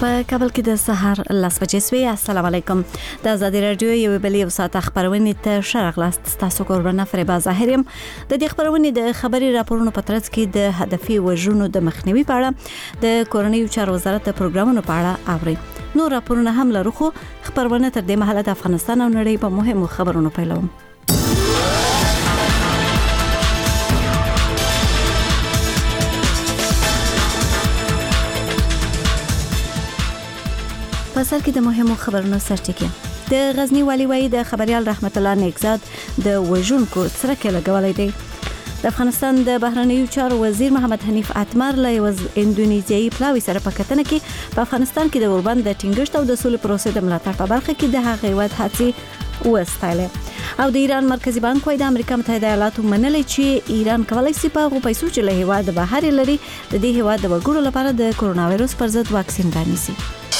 په کابل کې د سهار 10 بجې سوي. السلام علیکم. د آزادي رادیو یو بل یو ساعت خبرونه ته شرغلاست تاسو قربانه فریبا ظاهریم. د دې خبرونه د خبري راپورونو په ترڅ کې د هدفي وژنو د مخنیوي په اړه د کورنیو چارو وزارت د پروګرامونو په اړه اوري. نو راپورونه هم لرو خو خبرونه تر دې مهاله د افغانستان او نړۍ په مهمو خبرونو پیلوم. په سر کې د مهمو خبرونو سرټکی. د غزنی والی وای د خبريال رحمت الله نیکزاد د وژونکو څرکه لګولې دی. د افغانستان د بهرنیو چارو وزیر محمد حنیف اتمر له اندونیزیایي پلاوی سره په کتنه کې په افغانستان کې د اوربند د ټینګښت او د سولې پروسې د ملاتړ په برخه کې د هغې وخت هڅې وستایله. او د ایران مرکزی بانک وايي د امریکا متحده ایالاتو منلې چې ایران کولای شي په هغو پیسو چې له هیواد بهر لري د دې هیواد د وګړو لپاره د کرونا وایرس پر ضد واکسین رانیسي.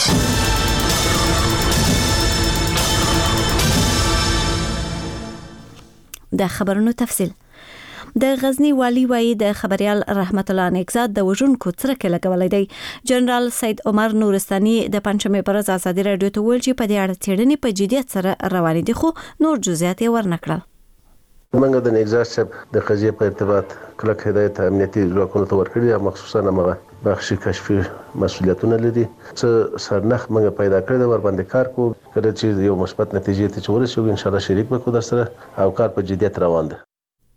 د خبرونو تفصیل. د غزنی والی وای د خبريال رحمت الله نیکزاد د وژونکو څرکه لګولې دی. جنرال سید عمر نورستاني د پنځمه پر آزادي رادیو ته ویل چې په دې اړه څېړنې په جديت سره روانې دي خو نور جزئیات یې ورنکړل. موږ د نیکزاد صاحب د قضیې په ارتباط کلک هدایت امنیتي ځواکونو ته ورکړي او مخصوصا هغه بخشي کشفي مسؤلیتونه لري چې سرنخ موږ پیدا کړی ور باندې کار کوو کله چې یو مثبت نتیجې ته ورسېږو ان شاء الله شریک وکړو در سره او کار په جديت روان دی.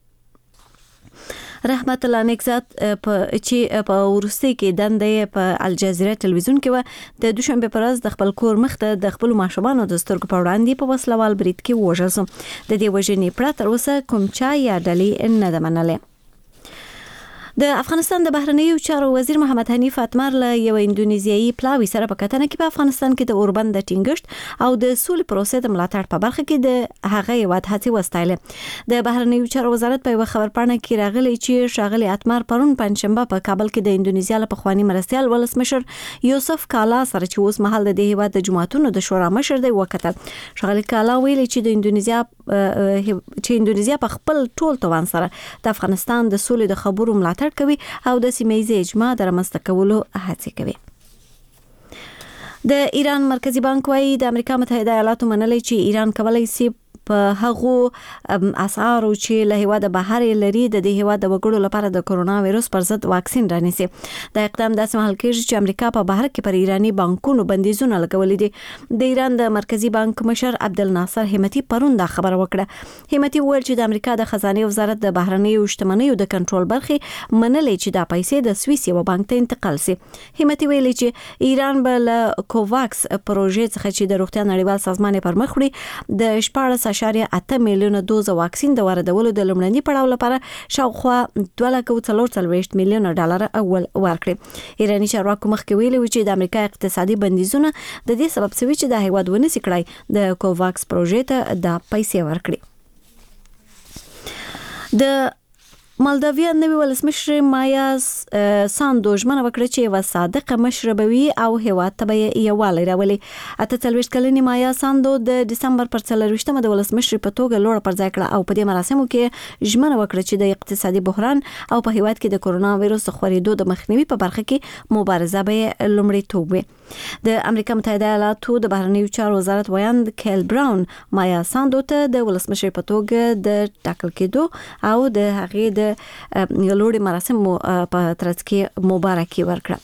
رحمت الله نیکزاد چې په ورستي کې دندې په الجزیره ټلویزیون کې و د دوشنبه پر ورځ د خپل کور مخته د خپل ماشومانو د سترګو په وړاندې په وسلوال برید کې وژل شو. د دې وژنې پرته تر اوسه کوم چا یا ډلې نه ده منلې. د افغانستان د بهرنیو چارو وزیر محمد حنیف اتمر له یو اندونیزیایي پلاوی سره په کتنه کې په افغانستان کې د اوربند د ټینګښت او د سولې پروسې د ملاتړ په برخه کې د هغه یوات هڅې وستایله. د بهرنیو چارو وزارت په یو خبرپاڼه کې راغلی چې شاغلی اتمر پرون پنځشنبه په کابل کې د اندونیزیا له پخوانی مرستيال ولسمشر یوسف کالا سره چې اوس مهال د هیواد د جماعتونو د شورا مشر دی وکتل. شاغلی کالا ویلي چې د اندونیزیا په خپل ټول توان سره د افغانستان د سولې د خبرو ملاتړ کوي او د سیمه‌ییز اجماع د رامنځته کولو هڅه کوي. د ایران مرکزی بانک وايي د امریکا متحده ایالاتو منلې چې ایران کولای شي په هغو اسعارو چې له هیواد بهر لري د دې هیواد د وګړو لپاره د کرونا وایرس پر ضد واکسین رانیسي. د اقدام داسې مهال کېږي چې امریکا په بهر کې پر ایرانی بانکونو بندیزونه لګولې دي. د ایران د مرکزی بانک مشر عبدالناصر همتی پرون دا خبره وکړه. همتی وویل چې د امریکا د خزانه وزارت د بهرنیو شتمنیو د کنټرول برخه منلې چې دا پیسې د سویس یو بانک ته انتقال شي. همتی ویلي چې ایران بل کوواکس پروژې څخه چې د روغتیا نړیوال سازمان پر مخ وړي د 14.8 میلیونه دوز واکسین د واردولو د لومړني پړاو لپاره شاوخوا 2.44 میلیونه ډالر اول ورکړي. ایرانی چارواکو مخکې ویلي و چې د امریکا اقتصادي بندیزونه د دې سبب شوي چې د هیواد ونیسي کړای د کوواکس پروژې ته د پیسې ورکړي. د مالداویا نوی ولسمشر مایا ساندو ژمنه وکړه چې یو صادقه مشربوي او هیواد ته یووالی راولي. 48 کلنې مایا ساندو د دسمبر پر 24مه د ولسمشر په توګه لوړه پر ځای کړه او په دې مراسمو کې ژمنه وکړه چې د اقتصادي بحران او په هیواد کې د کرونا وایرس خورېدو د مخنیوي په برخه کې مبارزه به لومړیتوب وي. د امریکا متحده ایالاتو د بهرنیو چارو وزارت ویاند کیل براون مایا ساندو ته د ولسمشر په توګه د ټاکل کېدو او د هغې د لوړې مراسم په ترڅ کې مبارکي ورکړه.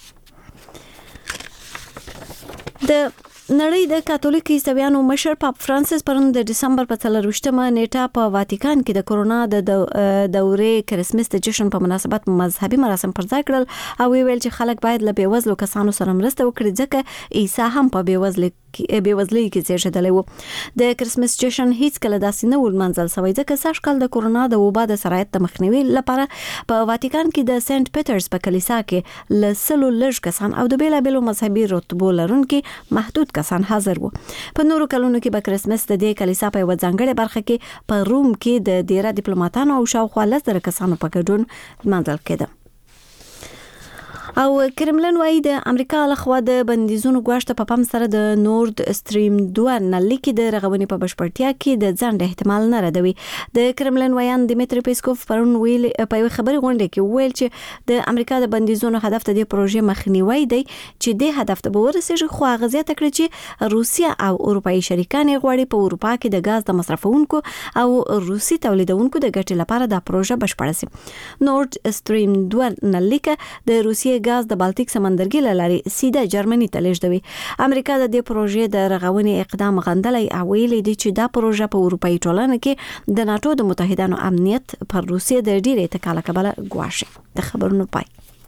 د نړۍ د کاتولیک عیسویانو مشر پاپ فرانسیس پرون د دسمبر په 24مه نیټه په واتیکان کې د کرونا د دورې کرسمس د جشن په مناسبت مذهبي مراسم پر ځای کړل او ویل چې خلک باید له بیوزلو کسانو سره مرسته وکړي ځکه عیسی هم په بیوزلۍ کې زیږیدلی و. د کرسمس جشن هیڅ کله داسې نه و لمانځل شوی ځکه سږ کال د کرونا د وبا د سرایت د مخنیوي لپاره په واتیکان کې د سنت پیټرز په کلیسا کې له 100 لږ کسان او د بیلابیلو مذهبي رتبو لرونکي محدود کسان حاضر وو. په نورو کلونو کې به کرسمس د دې کلیسا په یوه ځانګړې برخه کې په روم کې د ډیره ډیپلوماټانو او شاوخوا 10,000 کسانو په ګډون لمانځل کېده. او کرملن وايي د امریکا لخوا د بندیزونو غواړه په پام سره د نورد استریم 2 نل کې د رغونې په بشپړتیا کې د ځنډ احتمال نه ردوي. د کرملن ویان دیمیتری پیسکوف پرون ویل په یو خبري غونډه کې ویل چې د امریکا د بندیزونو هدف د پروژې مخنیوي دی چې د هدف ته ورسېږي، خو هغه زیاته کړې چې روسیا او اروپאי شریکان غواړي په اروپا کې د غاز د مصرفونکو او روسي تولیدونکو د ګټې لپاره د پروژه بشپړه شي. نورد استریم 2 نل کې د روسیې غاز د بالټیک سمندرګي لارې سیده جرمني ته لیږدوي. امریکا د دې پروژې د رغونې اقدام غندلای او ویلي دی چې دا پروژه په اروپאי ټولنه کې د ناتو د متحدانو امنیت پر روسیې د ډیرې اتکا کبله غواړي. د خبرونو پای.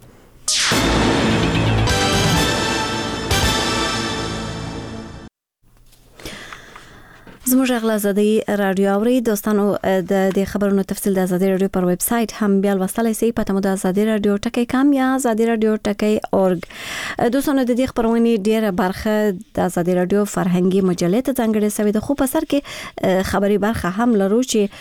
زموږ غلا زدي رادیو اوري دوستانو د دې خبرونو تفصیل د آزادي رادیو پر ویب سټ هم بیا لوستلای شئ په تمو د آزادي رادیو ټکی کام یا آزادي رادیو ټکی اورګ. دوستانو د دې خبرونې ډیره برخه د آزادي رادیو فرهنګي مجلې ته ځانګړې شوې ده، خو په سر کې خبري برخه هم لرو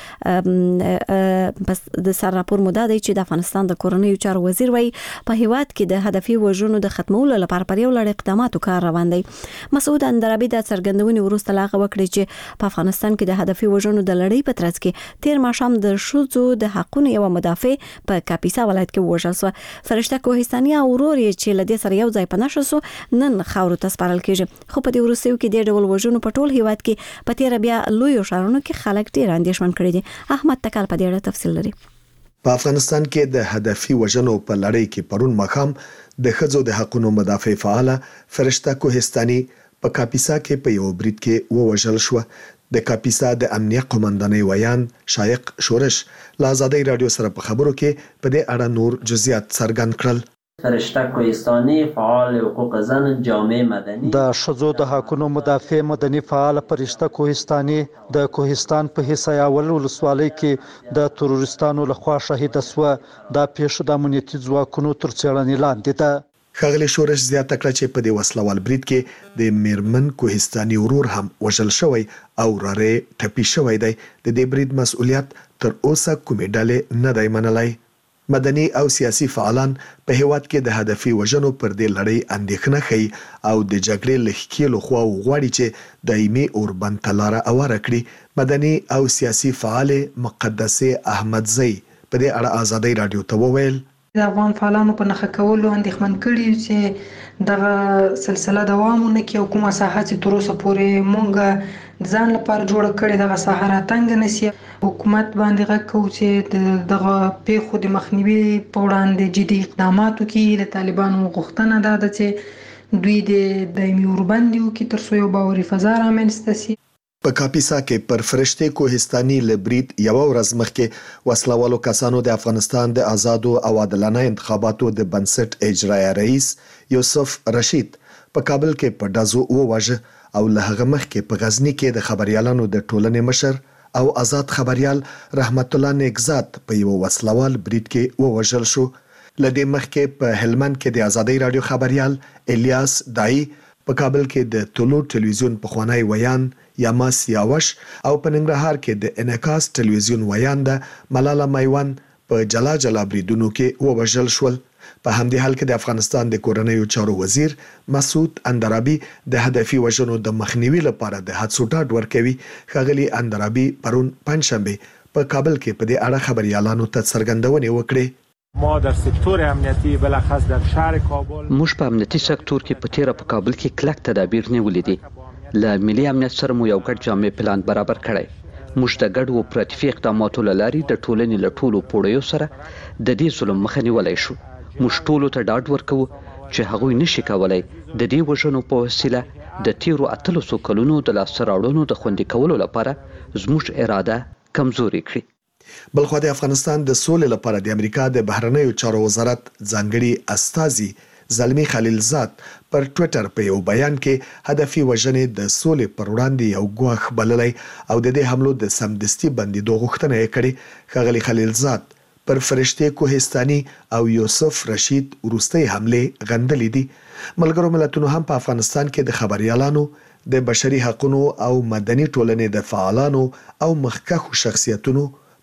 چې بس د سر راپور موده دی چې د افغانستان د کورنیو چارو وزیر وایي په هیواد کې د هدفي وژنو د ختمولو لپاره پر یو لړ اقداماتو کار روان دی. مسعود اندرابي د څرګندونې وروسته لاغه وکړي چې په افغانستان کې د هدفي وژنو د لړۍ په ترڅ کې تیر ماښام د ښځو د حقونو یو مدافع په کاپیسا ولایت کې وژل شو. فرشته کوهستاني او ورور یې چې لدې سره یو ځای پناه شو نن خاورو ته سپارل کېږي، خو په دې وروستیو کې د ډول وژنو په ټول هیواد کې په تیر بیا لوی شهرونو کې خلک ډیر اندېښمن کړي دي. احمد تکال په دې اړه تفصیل لري. په افغانستان کې د هدفي وژنو په لړۍ کې پرون ماښام د ښځو د حقونو مدافع فعاله فرشته کوهستاني په کاپیسا کې په یو برید کې ووژل شو. د کاپیسا د امنیه قومندانۍ ویان شایق شورش له آزادۍ رادیو سره په خبرو کې په دې اړه نور جزئیات څرګند کړل. فرشته کوهستاني فعال حقوق زن جامعه مدني د ښځو د حقونو مدافع مدني فعال فرشته کوهستاني د کوهستان په حصہ اول ولسوالۍ کې د تروریستانو لخوا شهید شو. د پیښو د امنیتي ځواکونو تر څېړنې لاندې ده. ښاغلي شورش زیاته کړه چې په دې وسلوال برید کې د میرمن کوهستاني ورور هم وژل شوی او رارې ټپي شوی دی. د دې برید مسؤلیت تر اوسه کومې ډلې نه دی منلی. مدني او سیاسي فعالان په هیواد کې د هدفي وژنو پر دې لړۍ اندېښنه ښیي او د جګړې له ښکېلو خواو غواړي چې دایمي اوربند ته لاره هواره کړي. مدني او سیاسي فعال مقدسه احمدزی په دې اړه آزادۍ رادیو ته وویل د افغان فعالانو په نخښه کولو اندېښمن کړي چې دغه سلسله دوام ونکړي او کومه ساحه چې تر اوسه پورې مونږ ځان لپاره جوړه کړې دغه ساحه راتنګ نشي. حکومت باندې غږ کوو چې دغه پیښو د مخنیوي په وړاندې جدي اقدامات وکړي. د طالبانو غوښتنه ده چې دوی د دایمي اوربند وکړي تر څو یو باوري فضا رامنځته شي. په کاپیسا کې پر فرشته کوهستاني لبرید یو ورځ مخکې وسلوالو کسانو د افغانستان د آزادو او عادلانه انتخاباتو د بنسټ اجرایي رئیس یوسف رشید په کابل کې په دازو وواژه او له هغه مخکې په غزنی کې د خبريالانو د ټولنې مشر او آزاد خبريال رحمت الله نیکزاد په یو وسلوال برید کې ووژل شو. لدې مخکې په هلمند کې د آزادۍ رادیو خبريال الیاس دای په کابل کې د طلوع ټلویزیون پخوانی ویان یاماس یاوش او په ننګرهار کې د انعکاس ټلویزیون ویانده ملاله میوان په جلا جلا بریدونو کې ووژل شول. په همدې حال کې د افغانستان د کورنیو چارو وزیر مسعود اندرابي د هدفي وژنو د مخنیوي لپاره د هڅو ډاډ ورکوي. ښاغلي اندرابي پرون پنځشنبه په کابل کې په دې اړه خبريالانو ته څرګندونې وکړې. ما در سکتور امنیتی بلخص در شهر کابل موږ په امنیتي سکتور کې په تیره په کابل کې کلک تدابیر نیولې دي. له ملي امنیت سره مو یو ګډ جامع پلان برابر کړی. موږ د ګډو اپراتیفي اقداماتو له لارې د ټولنې له ټولو پوړیو سره د دې ظلم مخه نیولی شو. موږ ټولو ته ډاډ ورکوو چې هغوی نشي کولی د دې وژنو په وسیله د تیرو 800 کلونو د لاسته راوړنو د خوندي کولو لپاره زموږ اراده کمزوري کړي. بلخو د افغانستان د سولې لپاره د امریکا د بهرنیو چارو وزارت ځانګړي استازي زلمی خلیلزاد پر ټوئیټر په یو بیان کې هدفي وژنې د سولې پر وړاندې یو ګواښ بللی او د دې حملو د سمدستي بندیدو غوښتنه یې کړې. ښاغلي خلیلزاد پر فرشته کوهستاني او یوسف رشید وروستۍ حمله غندلې دي. ملګرو ملتونو هم په افغانستان کې د خبريالانو د بشري حقوقو او مدني ټولنې د فعالانو او مخکښو شخصیتونو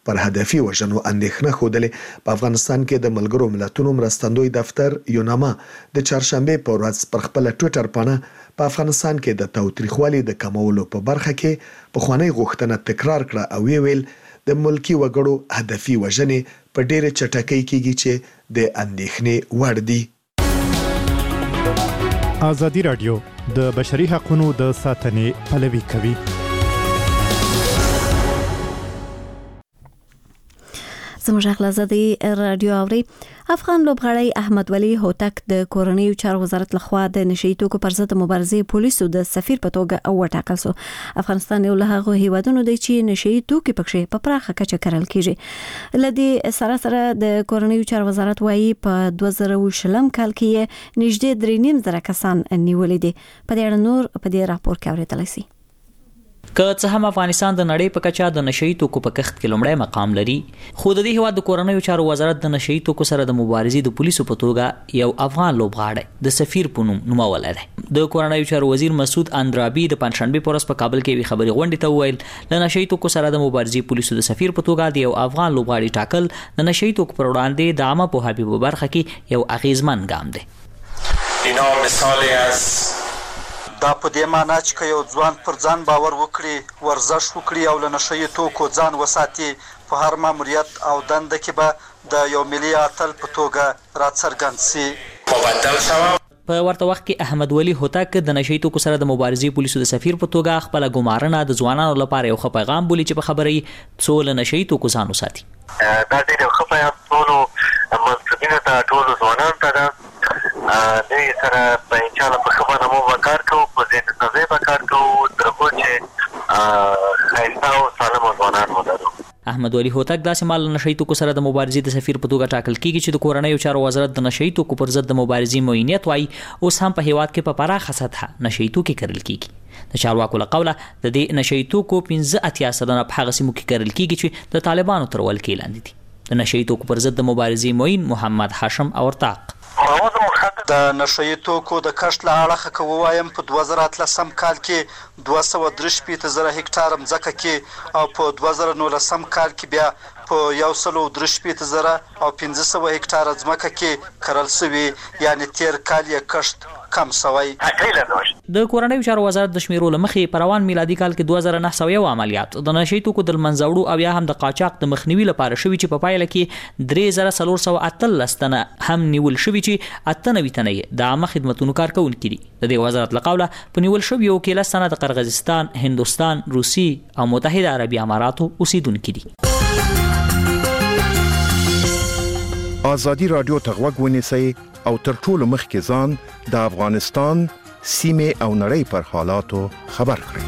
پر هدفي وژنو اندېښنه ښودلې. په افغانستان کې د ملګرو ملتونو مرستندوی دفتر یوناما د چهارشنبه په ورځ پر خپل ټوئیټر باندې په افغانستان کې د تاوتریخوالي د کمولو په برخه کې پخوانی غوښتنه تکرار کړه او ویل د ملکی وګړو هدفي وژنې په ډېره چټکۍ کېږي چې د اندېښنې وړ دي. ازادي راډیو د بشري حقوقو د ساتنې پلوي کوي. زموږ غلزادي رادیو اوري. افغان لوبغاړی احمد ولی هوتک د کورنیو چارو وزارت لخوا د نشئی توکو پر ضد مبارزې پولیسو د سفیر په توګه وټاکل شو. افغانستان یو له هغو هیوادونو دی چې نشئی توکي پکې په پراخه کچه کرل کیږي. لدې سره د کورنیو چارو وزارت وايي په 2020 کال کې نږدې 3.5 کسان نیولې دي. په دې اړه نور په دې راپور کې اورېدل شي. که څه هم افغانستان د نړۍ په کچه د نشئی توکو په کښت کې لومړی مقام لري، خو د دې هیواد د کورنیو چارو وزارت د نشئی توکو سره د مبارزې د پولیسو په توګه یو افغان لوبغاړی د سفیر په نوم نومولی دی. د کورنیو چارو وزیر مسعود اندرابي د پنځشنبه په ورځ په کابل کې یوې خبري غونډې ته وویل د نشئی توکو سره د مبارزې پولیسو د سفیر په توګه د یو افغان لوبغاړي ټاکل د نشئی توکو پر وړاندې د عامه پوهاوي په برخه کې یو اغیزمن ګام دی. اینا مثالی از دا په دې معنی چې یو ځوان پر ځان باور وکړي، ورزش وکړي او له نشئی توکو ځان وساتي، په هر ماموریت او دنده کې به د یو ملي اتل په توګه راڅرګند شي. په ورته وخت کې احمد ولی هوتک د نشئی توکو سره د مبارزې پولیسو د سفیر په توګه خپل ګمارنه د ځوانانو لپاره یو ښه پیغام بولي چې په خبرې څو له نشئی توکو ځان وساتي. دا ډېر ښه پیغام ټولو منصبینو ته، ټولو ځوانانو ته ده. دوی سره په انشاءالله په ښه باندې مو کار کوو، په ذهن سازۍ به کار کوو تر هغو چې ښایسته او سالمه ځوانان ولرو. احمد ولی هوتک داسې مال نشئی توکو سره د مبارزې د سفیر په توګه ټاکل کیږي چې د کورنیو چارو وزارت د نشئی توکو پر ضد د مبارزې معینیت وایي اوس هم په هیواد کې په پراخه سطحه نشئی توکي کرل کیږي. د چارواکو له قوله د دې نشئی توکو 15% په هغه سیمو کې کرل کیږي چې د طالبانو تر ولکې لاندې دي. د نشئی توکو پر ضد د مبارزې معین محمد هاشم اورتاق د نشئی توکو د کښت له اړخه که ووایم په 2013 کال کې 263,000 هکټار مځکه کې او په 2019 کال کې بیا په 163,000 او 500 هکټار ځمکه کې کرل شوي، یعنی تیر کال یې کښت کم شوی. د کورنیو چارو وزارت د شمیرو لمخې په روان میلادي کال کې 2901 عملیات د نشئی توکو د منځه وړو او یا هم د قاچاق د مخنیوي لپاره شوي چې په پایله کې 3418 تنه هم نیول شوي چې 98 تنه د عامه خدماتو کارکونکي دي. د دې وزارت له قوله په نیول شویو کې 10 تنه د قرغیزستان، هندوستان، روسي او متحده عربي اماراتو اوسیدونکي دي. ازادي رادیو ته غوږ ونیسئ او تر ټولو مخکې ځان د افغانستان سیمې او نړۍ پر حالاتو خبر کړئ.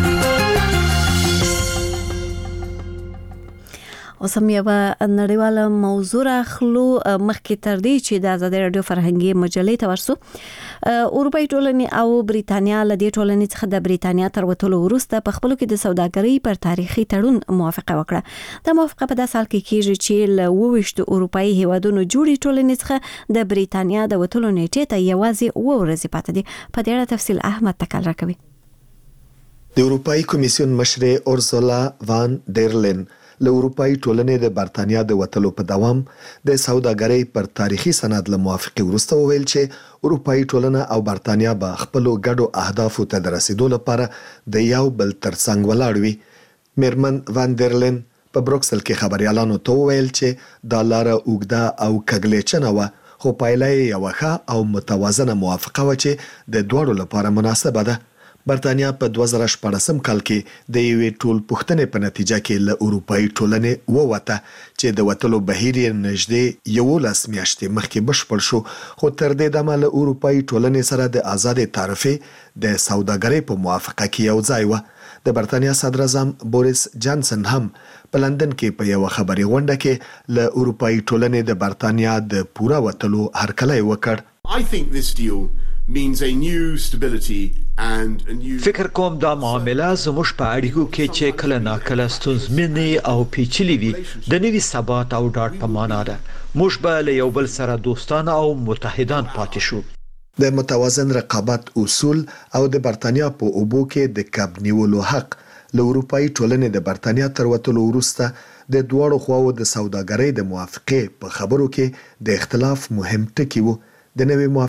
اوس هم یوه نړیواله موضوع راخلو مخکې تر دې چې د ازادي راډیو فرهنګي مجلې ته ورسو. اروپایي ټولنې او بریتانیا له دې ټولنې څخه د بریتانیا تر وتلو وروسته په خپلو کې د سوداګرۍ پر تاریخي تړون موافقه وکړه. دا موافقه په داسې حال کې کېږي چې له 22 اروپایي هیوادونو جوړې ټولنې څخه د بریتانیا د وتلو نیټې ته یوازې 2 ورځې پاتې دي. په دې اړه تفصیل احمد تکل راکوي. د اروپایي کمیسیون مشر اورسولا وان ډیر لین له اروپایي ټولنې د بریتانیا د وتلو په دوام د سوداګرۍ پر تاریخي سند له موافقه وروسته وویل چې اروپایي ټولنه او بریتانیا به خپل ګډو اهدافو ته د رسیدو لپاره د یو بل ترڅنګ ولاړ وي. میرمن وان ډرلین په بروکسل کې خبريالانو ته وویل چې دا لار اوږده او کګلېچنه و، خو پایله یې یو ښه او متوازنه موافقه و چې د دوړو لپاره مناسبه ده. بریتانیا په 2014 کال کې د یوې ټول پوښتنې په نتیجه کې له اروپایي ټولنې ووته چې د وتلو بهیر یې نږدې 11 میاشتې مخکې بشپړ شو، خو تر دې دمه له اروپایي ټولنې سره د آزادې تعرفې د سوداګرۍ په موافقه کې یو ځای و. د بریتانیا صدر اعظم بوریس جانسن هم په لندن کې په یو خبري غونډه کې له اروپایي ټولنې د بریتانیا د پوره وتلو هرکلی وکړ. I think this deal means a new stability and a new فکر کوم دا معامله زموږ په اړیکو کې چې کله ناکله ستونزمنې او پیچلې وي د نوي ثبات او ډاډ په معنا ده. موږ به له یو بل سره دوستانه او متحدان پاتې شو. د متوازن رقابت اصول او د بریتانیا په اوبو کې د کب نیولو حق له اروپאי ټولنې د برتانیا تر وتلو وروسته د دواړو خواو د سوداګرۍ د موافقې په خبرو کې د اختلاف مهم ټکی و. د نوې